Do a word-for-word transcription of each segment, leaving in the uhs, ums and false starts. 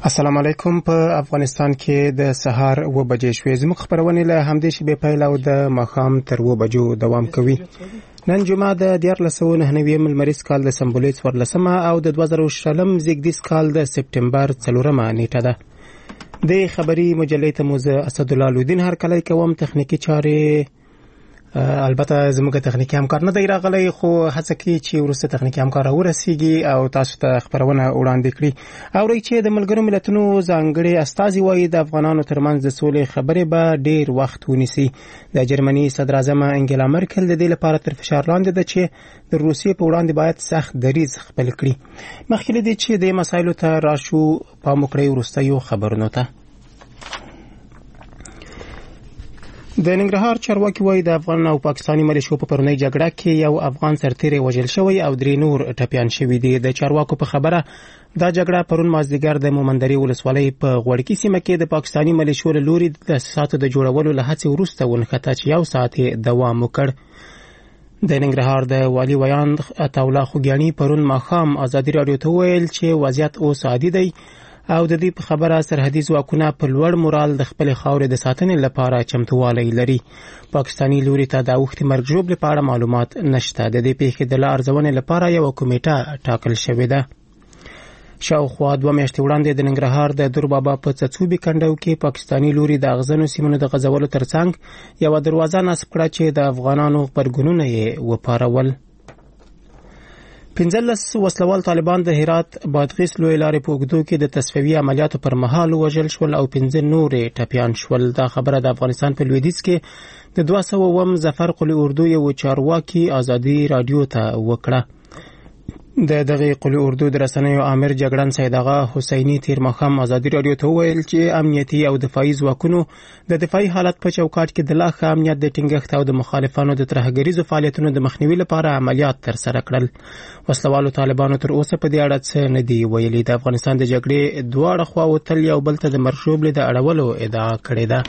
السلام علیکم. په افغانستان کې د سهار و بجې شوې. زموږ خبرونه له همدې شی به پیل او د ماښام تر و بجو دوام کوي. نن جمعه د دیارلس سوه نهه نوي لمریز کال د سمبولې څوارلسمه او د دوه زره شلم زیږدیز کال د سپټمبر څلورمه نیټه ده. د خبري مجلې ته مو زه اسدالله لودین هرکلی کوم. تخنیکي چارې البته زموږ تخنیکي همکار نه دی راغلی، خو هڅه کوي چې وروسته تخنیکي همکار ورسیږي او تاسو ته خبرونه وړاندې کړي. اورئ چې د ملګرو ملتونو ځانګړي استازي وایي د افغانانو ترمنځ د سولې خبرې به ډیر وخت ونیسي. د جرمني صدراعظم انګلا مرکل د دې لپاره تر فشار لاندې ده چې د روسیې په وړاندې باید سخت دریځ خپل کړي. مخکې له دې چې د مسایلو ته راشو، پام وکړئ وروستیو خبرونو ته. د ننګرهار چارواکي وایي د افغان او پاکستاني ملیشو په پرونی جګړه کې یو افغان سرتیری وژل شوی او درې نور ټپیان شوي دي. د چارواکو په خبره دا جګړه پرون مازدیګر د مومندري ولسوالۍ په غوړکي سیمه کې د پاکستاني ملیشو له لوري د تاسیساتو د جوړولو له هڅې وروسته ونښته چې یو ساعت دوام وکړ. د ننګرهار د والي ویان عطاالله خوګیاني پرون ماښام ازادي راډیو ته وویل چې وضعیت اوس عادي دی او د دې په خبره سرحدي ځواکونه په لوړ مورال د خپل خاورې د ساتنې لپاره چمتووالی لري. پاکستاني لوري ته د اوښتې مرګ ژوبلې په اړه معلومات نشته. د دې پیښې د لا ارزونې لپاره یوه کمیټه ټاکل شوې ده. شاوخوا دوه میاشتې وړاندې د ننګرهار د دربابا په څڅوبي کنډو کې پاکستاني لوري د اغزنو سیمونو د غځولو ترڅنګ یوه دروازه نصب کړه چې د افغانانو غبرګونونه یې وپارول. پنځلس وسلوال طالبان د هرات بادغیس لوی لارې په اوږدو کې د تصفیوي عملیاتو پر مهال وژل شول او پنځه نورې ټپیان شول. دا خبره د افغانستان په لویدیځ کې د دوه سوه اووم ظفر قلي اردو یو چارواکي ازادي راډیو ته وکړه. د دغه قلي اردو د رسنیو امیر جګړن سیداغا حسیني تیر ماښام ازادي راډیو ته وویل چې امنیتي او دفاعي ځواکونو د دفاعي حالت په چوکاټ کې د لا ښه امنیت د ټینګښت او د مخالفانو د ترهګریزو فعالیتونو د مخنیوي لپاره عملیات ترسره کړل. وسلوالو طالبانو تر اوسه په دې اړه څه نه دي ویلي. د افغانستان د جګړې دواړه خواوو تل یو بل ته د مرګ ژوبلې د اړولو ادعا کړې ده.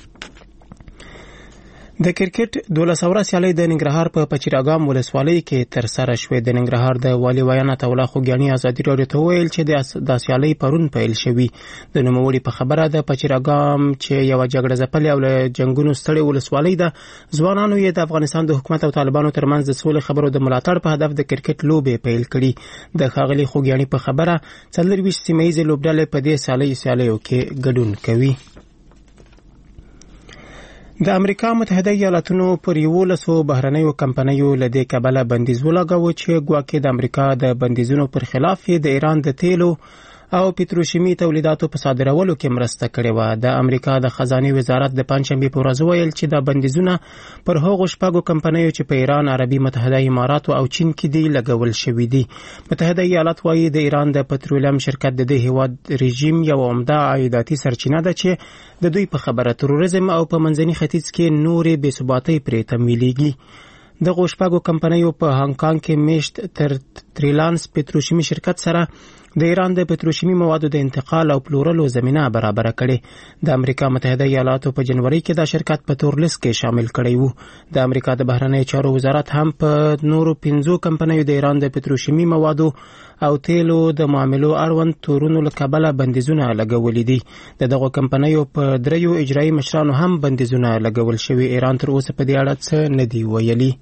د کرکټ دولس اوره سیالۍ د ننګرهار په پچیراګام ولسوالۍ کې ترسره شوې. د ننګرهار د والي ویان عطاالله خوګیاني ازادي راډیو ته وویل چې د سیالۍ پرون پیل شوي. د نوموړي په خبره د پچیراګام چې یوه جګړه ځپلې او له جنګونو ستړې ولسوالۍ ده، ځوانانو یې د افغانستان د حکومت او طالبانو ترمنځ د سولې خبرو د ملاتړ په هدف د کرکټ لوبې پیل کړي. د ښاغلي خوګیاني په خبره څلرویشت سیمه ییزې لوبډلې په دې سیالۍ سیالیو کې ګډون کوي. د امریکا متحده ایالاتونو پر یولسو بهرنیو کمپنیو له دې کبله بندیز ولګاوه چې ګواکې د امریکا د بندیزونو پر خلاف د ایران د تیلو او پتروشیمي تولیداتو په صادرولو کې مرسته کړې وه. د امریکا د خزانې وزارت د پنجشنبې په ورځ ویل چې دا بندیزونه پر هغو شپږو کمپنیو چې په ایران، عربي متحده اماراتو او چین کې دي لګول شوي دي. متحده ایالات وایي د ایران د پترولیم شرکت د دې هیواد رژیم یو عمده عایداتي سرچینه ده چې د دوی په خبره تروریزم او په منځني ختیځ کې نورې بې ثباتۍ پرې تمویلېږي. دغو شپږو کمپنیو په هانګ کانګ کې میشت تر تریلانس پتروشیمي شرکت سره د ایران د پتروشیمي موادو د انتقال او پلورلو زمینه برابره کړې. د امریکا متحده ایالاتو په جنوري کې دا شرکت په تور لیست کې شامل کړی وو. د امریکا د بهرنیو چارو وزارت هم په نورو پنځو کمپنیو د ایران د پتروشیمي موادو او تیلو د معاملو اړوند تورونو له کبله بندیزونه لګولي دي. د دغو کمپنیو په دریو اجرایي مشرانو هم بندیزونه لګول شوي. ایران تر اوسه په دې اړه څه نه دي ویلي.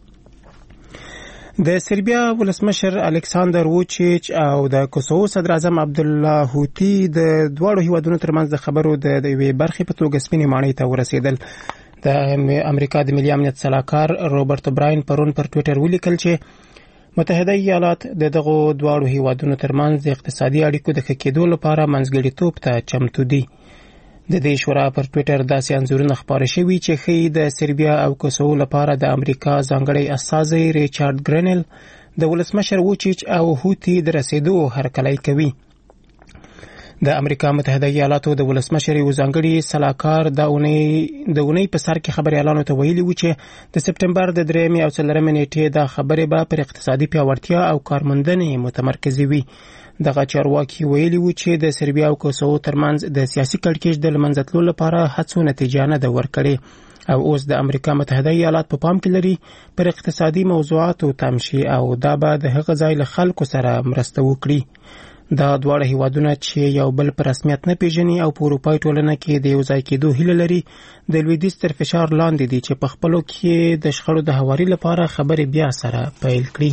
د سربیا ولسمشر الکساندر ووچیچ او د کوسوو صدراعظم عبدالله هوتی د دواړو هیوادونو ترمنځ د خبرو د یوې برخې په توګه سپینې ماڼۍ ته ورسېدل. د امریکا د ملي امنیت سلاکار روبرت براین پرون پر ټویټر ولیکل چې متحده ایالات د دغو دواړو هیوادونو ترمنځ د اقتصادي اړیکو د ښه کېدو لپاره منځګړیتوب ته چمتو دي. د دې شورا پر ټویټر داسې انځورونه خپاره شوي چې ښیي د سربیا او کوسوو لپاره د امریکا ځانګړی استازی ریچارډ ګرینل د ولسمشر ووچیچ او هوتی د رسېدو هرکلی کوي. د امریکا متحده ایالاتو د ولسمشر یو ځانګړي سلاکار د اونۍ د اونۍ په سر کې خبريالانو ته ویلي و چې د سپټمبر د درېمې او څلورمې نیټې د خبرې به پر اقتصادي پیاوړتیا او کارموندنې متمرکزې وي. دغه چارواکي ویلي و چې د سربیا او کوسوو ترمنځ د سیاسي کړکېچ د له منځه تلو لپاره هڅو نتیجه نه ده ورکړې او اوس د امریکا متحده ایالات په پام کې لري پر اقتصادي موضوعاتو تم شي او دا به د هغه ځای له خلکو سره مرسته وکړي. دا دواړه هیوادونه چې یو بل په رسمیت نه پیژني او په اروپایي ټولنه کې د یو ځای کېدو هیله لري د لویدیځ تر فشار لاندې دي چې په خپلو کې د شخړو د هواري لپاره خبرې بیا سره پیل کړي.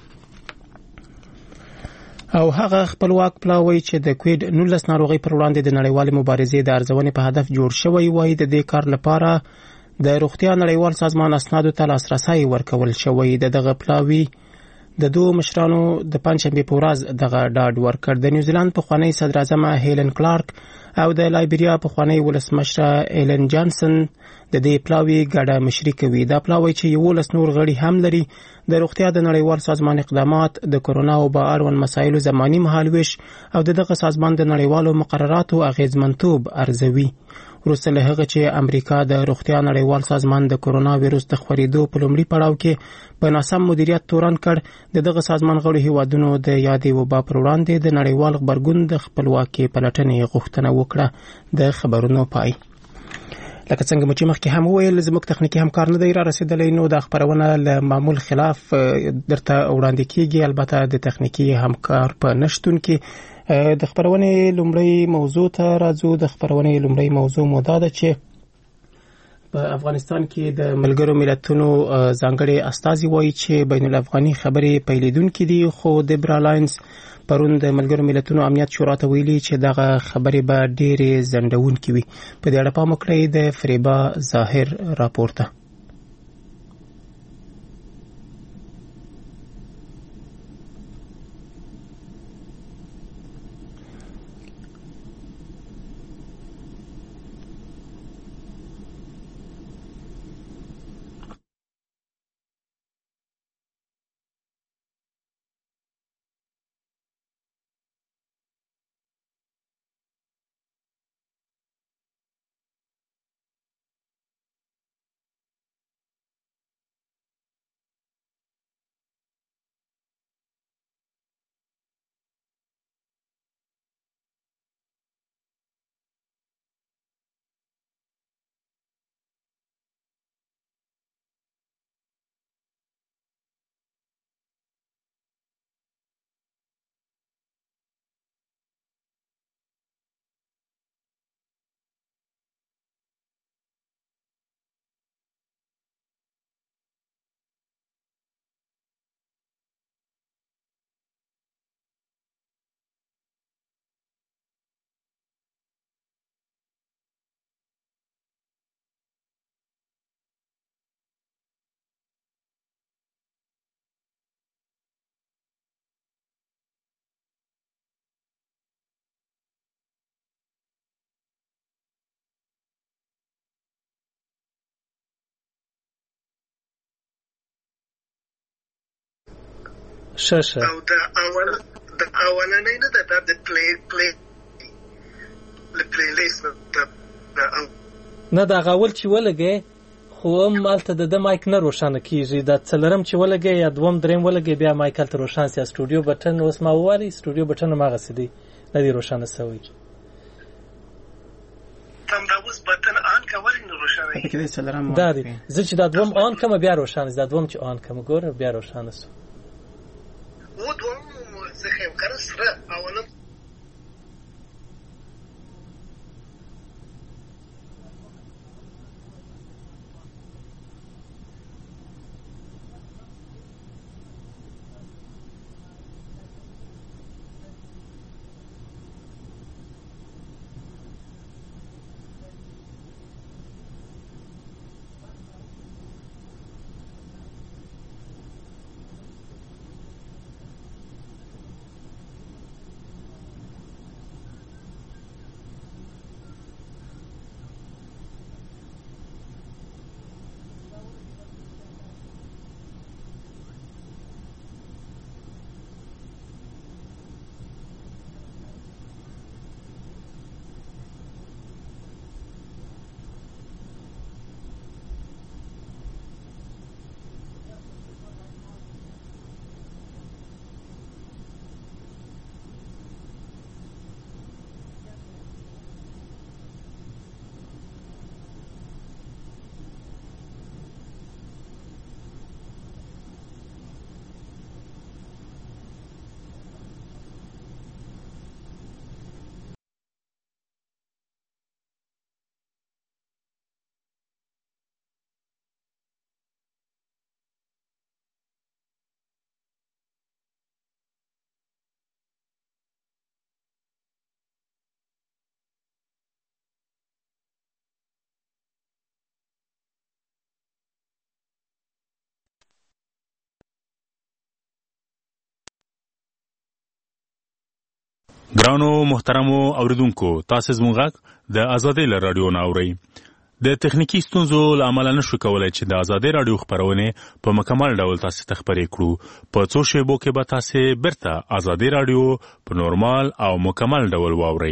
او هغه خپلواک پلاوی چې د کووید نولس ناروغي پر وړاندې د نړیوالې مبارزې د ارزونې په هدف جوړ شوی وای د دې کار لپاره د روغتیا نړیوال سازمان اسنادو ته لاسرسی ورکول شوی. د دغه پلاوی د دوه مشرانو د پنځشنبه په ورځ دغه ډاډ ورکړ. د نیوزیلند پخوانی صدر اعظم هیلن کلارک او د لایبریا پخوانی ولسمشر ایلن جانسن د دې پلاوی ګډه مشري کوي. دا پلاوی چې یولس نور غړي هم لري د روغتیا د نړیوال سازمان اقدامات د کرونا او با اړوند مسایلو زماني مهالويش او دغه سازمان د نړیوالو مقرراتو اغیزمنتوب ارزوي. وروسته له هغه چې امریکا د روغتیا نړیوال سازمان د کرونا وایروس د خپرېدو په لومړي پړاو کې په ناسم مدیریت تورن کړ د دغه سازمان غړو هیوادونو د یادې وبا پر وړاندې د نړیوال غبرګون د خپلواکۍ پلټنې غوښتنه وکړه. د خبرونو پای لکه څنګه چې مخکې هم ویل زموږ تخنیکی همکار نه دی را رسیدلی نو د خبرونه له معمول خلاف درته وړاندې کیږي. البته د تخنیکی همکار په نشتون کې د خبرونې لومړی موضوع ته راځو. د خبرونې لومړی موضوع مو دا ده چې په افغانستان کې د ملګرو ملتونو ځانګړي استازي وایي چې بین الافغاني خبرې پیلیدونکې دي خو د برالاینز پرون د ملګرو ملتونو امنیت شورا ته ویلي چې دغه خبرې به ډېرې ځنډونکې وي. په دې اړه پام وکړئ د فریبا ظاهر راپورته. شاشه او د اول د اولنې نه د د پلی پلی ل پلی لیست د نه دا غول چې ولګي خو مالته د مایک نه روښانه کیږي. دا څلرم چې ولګي یا دوم دریم ولګي بیا مایکل ته روښانه سي. سټوډیو بټن اوس ما واري سټوډیو بټن ما غسدي نه دی روښانه سوی. تم دا اوس بټن آن کول نه روښانه کیږي. څلرم دا دی زه چې دا دوم آن کوم بیا روښانه دا دوم چې آن کوم ګور بیا روښانه سو. و دوم څه هم کار سره اولم ګرانو محترمو اوریدونکو، تاسو زموږ غږ د ازادۍ له رادیو نه اورئ. د تخنیکی ستونزو له امله نشو کولای چې د ازادۍ رادیو خبرونه په مکمل ډول تاسو ته خبرې کړو. په څو شیبو کې به تاسو برته ازادۍ رادیو په نورمال او مکمل ډول واورئ.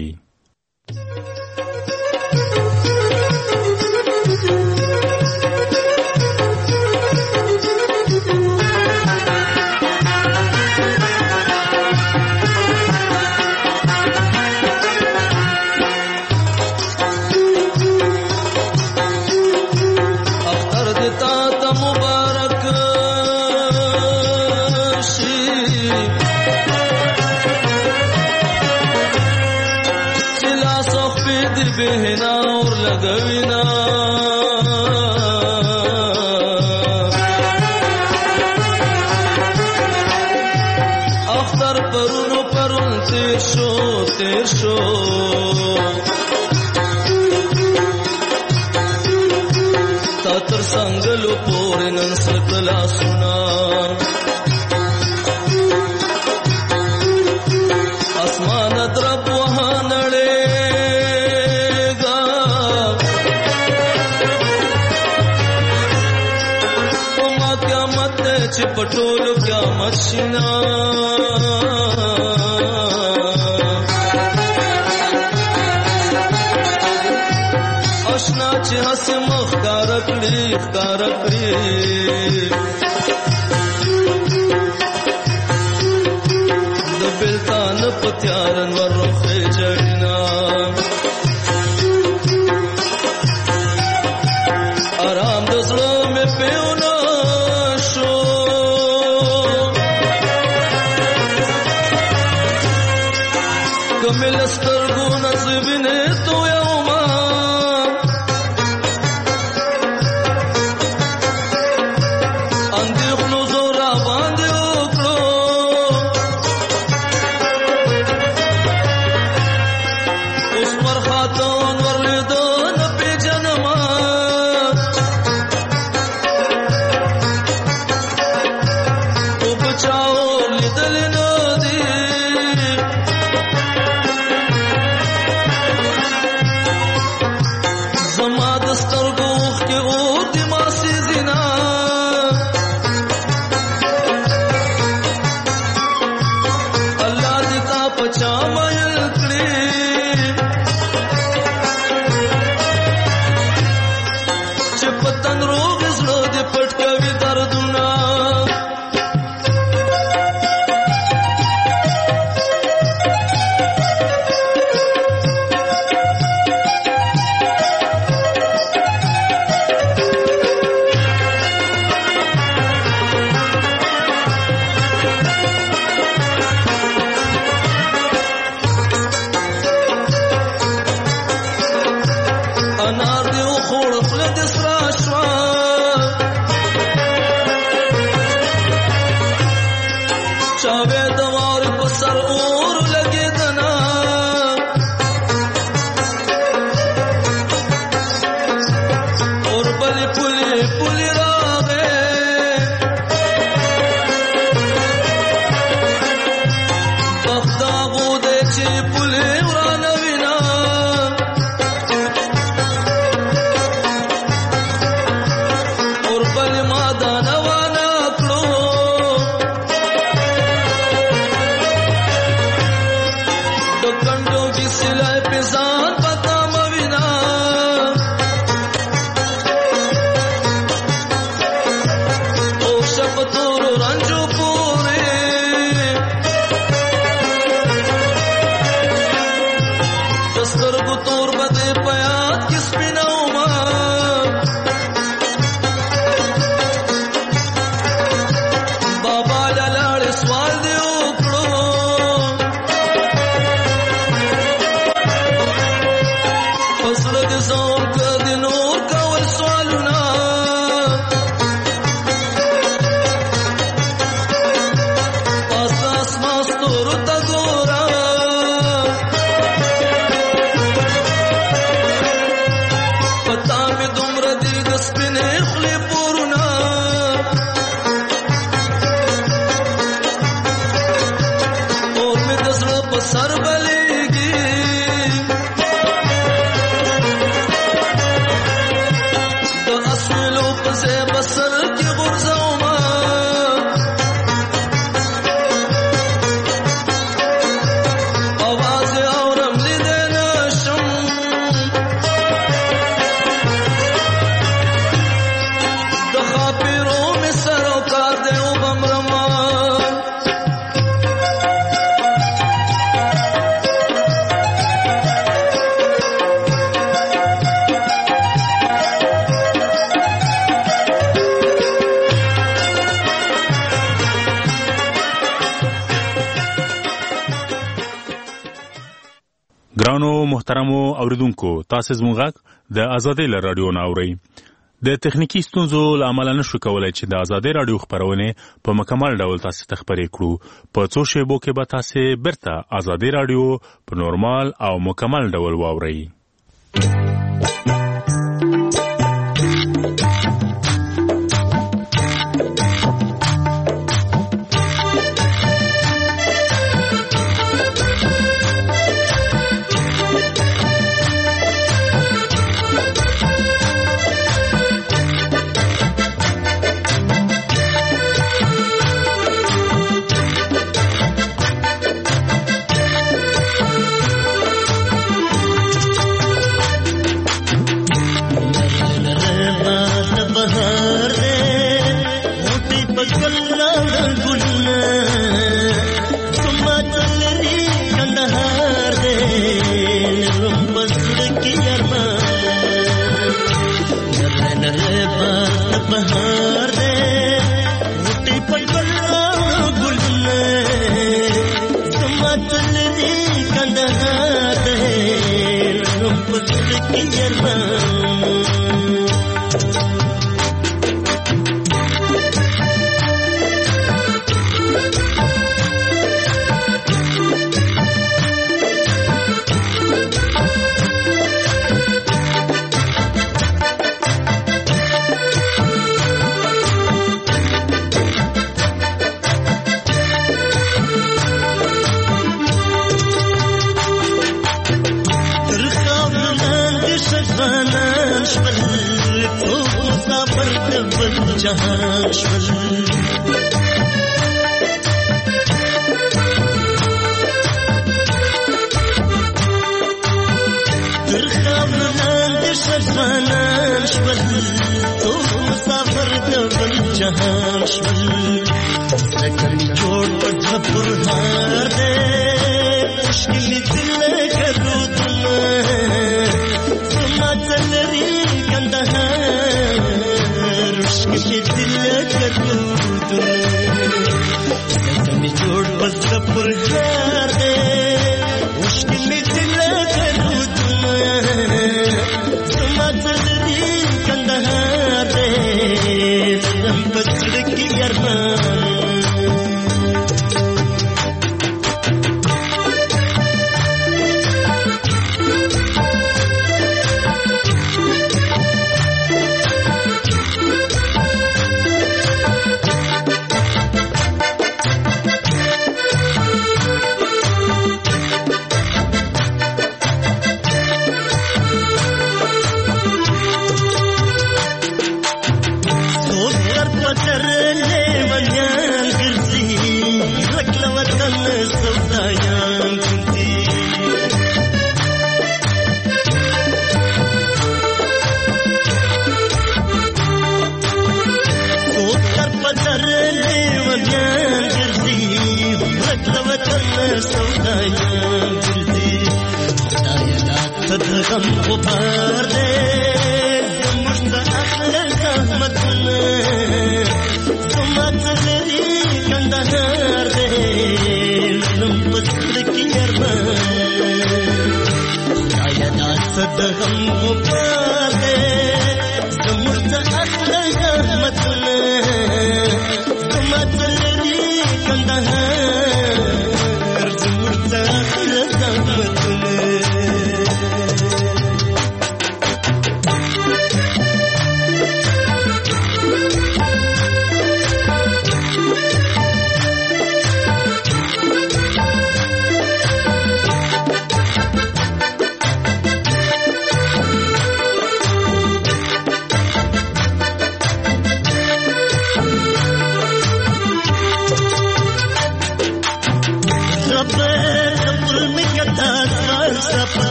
بهنا اور لګوینا اختر پرونو پرون تیر شو تیر شو تا تر څنګهلو پورې نن سکلا سنا اسمان درب وهانړې چې پټولو قیامت شینا آشنا چې هس مخ کار کړی کار کړی د بلتان پتیارن ورخه جړینا آرام د زړه مې پیونه ملستر گو نصیبنے تو یوما اندیخ نو زورا باندې وکړو اوس پر خاتون ورلیدو نه پیژنما محترمو اوریدونکو تاسو زموږ غږ د آزادۍ له رادیو نه اورئ. د تخنیکی ستونزو له امله نشو کولای چې د آزادۍ رادیو خبرونه په مکمل ډول تاسو ته خبرې کړو. په څو شیبو کې به تاسو برته آزادۍ رادیو په نورمال او مکمل ډول واورئ.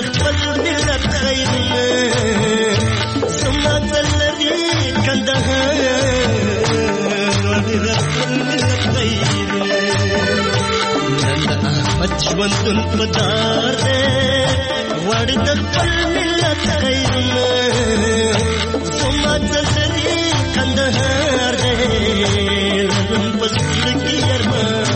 Kandahar بچوندن پدار دے وړ د خپل ملت خیرونه زما زلزلې کندهار دے لرم پسړ کې ارمان.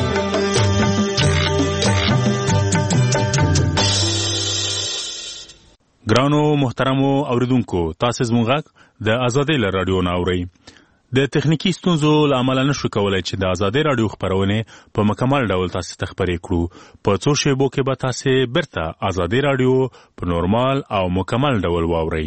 ګرانو محترمو اوریدونکو، تاسو زموږ غږ د آزادۍ له رادیو نه اورئ. د تخنیکی ستونزو له امله نشو کولای چې د آزادۍ رادیو خبرونه په مکمل ډول تاسو ته خبرې کړو. په څو شیبو کې به تاسو برته آزادۍ رادیو په نورمال او مکمل ډول واورئ.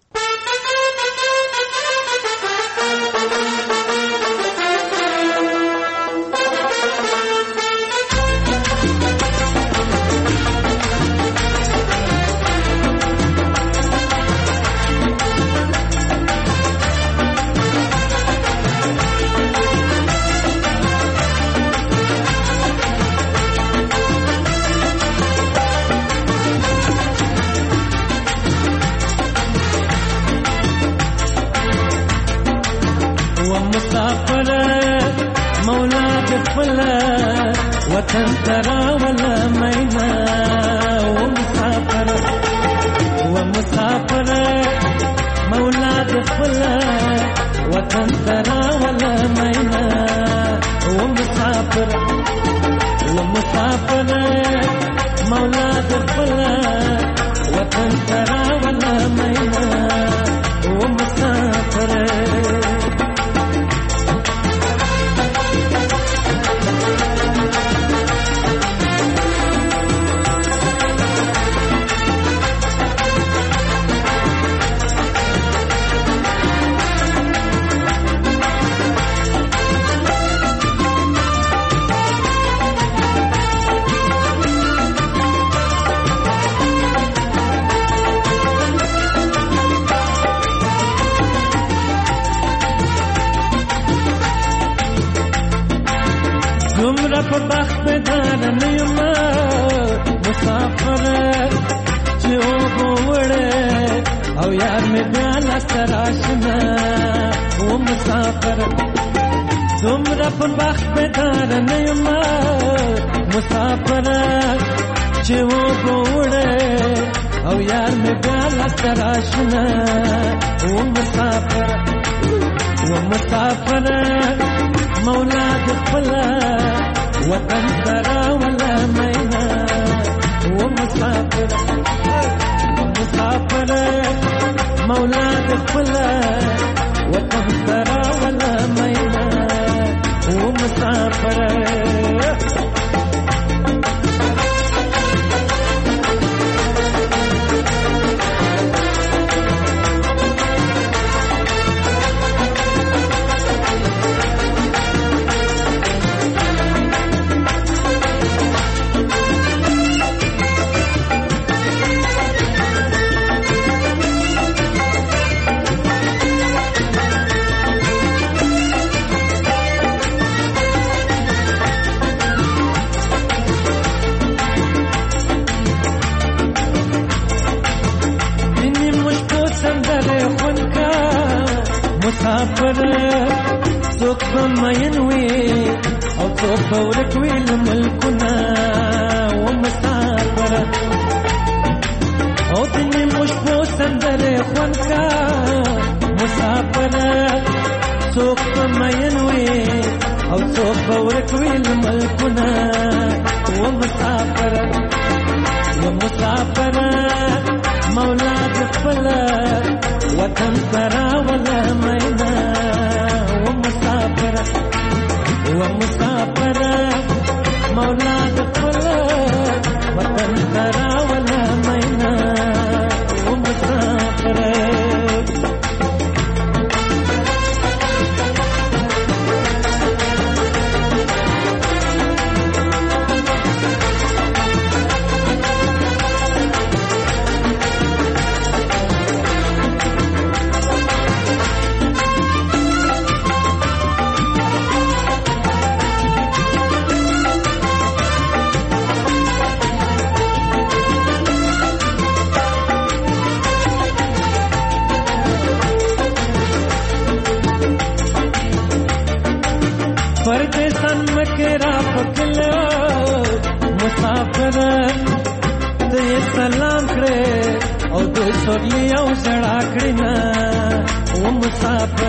وطن ترى ولا مينا ومسافر ومسافر مولاد خلا وطن ترى ولا مينا ومسافر ومسافر مولاد خلا وطن ترى ولا مينا ومسافر. زمرا په بخت بدار نیما مسافر چې وګوره او یار مې بیا لاسراشنا و مسافر. زمرا په بخت بدار نیما مسافر چې وګوره او یار مې بیا لاسراشنا و مسافر و مسافر مولاد خلا وطن ترى ولا مينا ومسافر ومسافر مولاد خلا وطن ترى ولا مينا ومسافر. مسافر څوک به مین وي او څوک به ورک وي له ملکونه ومسافر او د نیمو شپو سندرې خوند کا مسافر څوک به مین وي او څوک به ورک وي له ملکونه ومسافر ومسافر مولاد خپله وطن ترى ولا مينا ومسافر ومسافر مولاد خلا وطن ترى ولا مينا ومسافر. سورلی او زړه کړنا و مسافر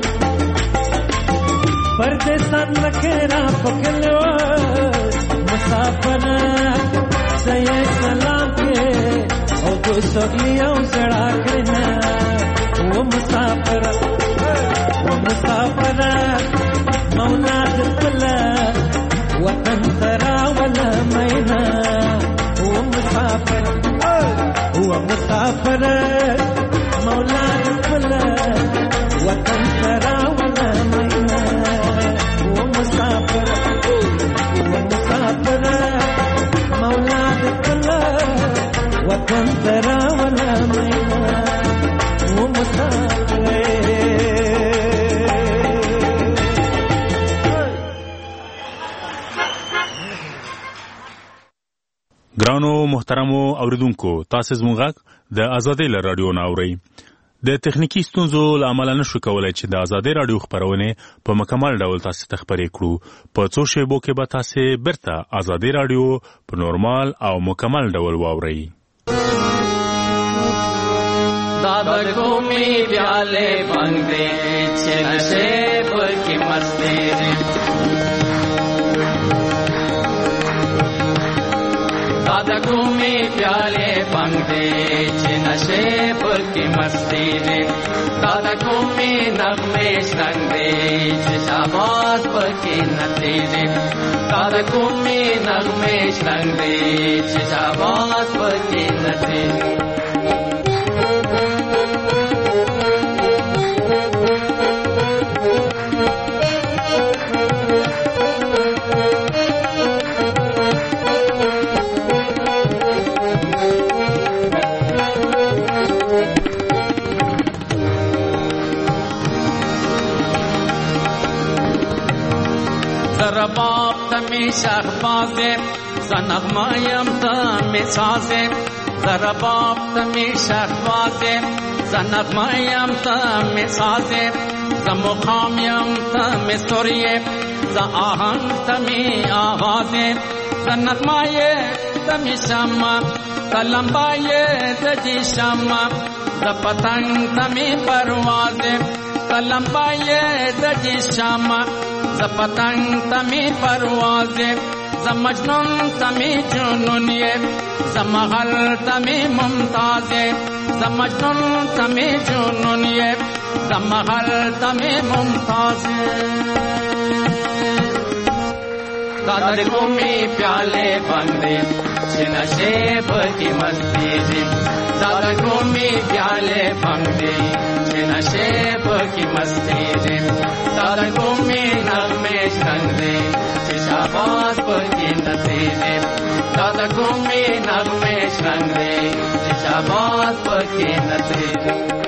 پردیسان نکرا پکلو مسافر سې سلام کې او دو سورلی او زړه کړنا و مسافر و مسافر مولا دخل وطن ترا ولا مینا و مسافر و مسافر مولا دخل وطن ترا ولا مینا و مسافر و مسافر مولا دخل وطن ترا ولا مینا و مسافر ګرانو محترمو اوریدونکو تاسو زموږ غږ د ازادۍ له رادیو نه اورئ. د تخنیکی ستونزو له امله نشو کولی چې د ازادۍ رادیو خپرونې په مکمل ډول تاسو ته خپرې کړو. په څو شیبو کې به تاسو بیرته ازادۍ رادیو په نورمال او مکمل ډول واورئ. दादा को मी प्याले बंदे छे नशे पर की मस्ती रे दादा को मी प्याले बंदे छे नशे पर की मस्ती रे दादा को मी नगमे संगे छे शाबाश पर की नती रे दादा को मी नगमे संगे छे शाबाश पर की नती बाप तमी शहबाजे ज़नगमायम तमी साजे ज़रा बाप तमी शहबाजे ज़नगमायम तमी साजे ज़मुखामयम तमी सुरिये ज़ आहंग तमी आवाज़े ज़नगमाये तमी शम्मा ज़लंबाये दजी शम्मा ज़ पतंग तमी परवाज़े ज़लंबाये दजी शम्मा ز پتنگ تمی پروازه ز مجنون تمی جنونیه ز مغل تمی ممتازه ز مجنون تمی جنونیه ز مغل تمی ممتازه दादर को मी प्याले बंदे छे नशे पर की मस्ती रे दादर को मी प्याले बंदे छे नशे पर की मस्ती रे दादर को मी नगमे संगे छे शाबाश पर की नती रे दादर को मी नगमे संगे छे शाबाश पर की नती रे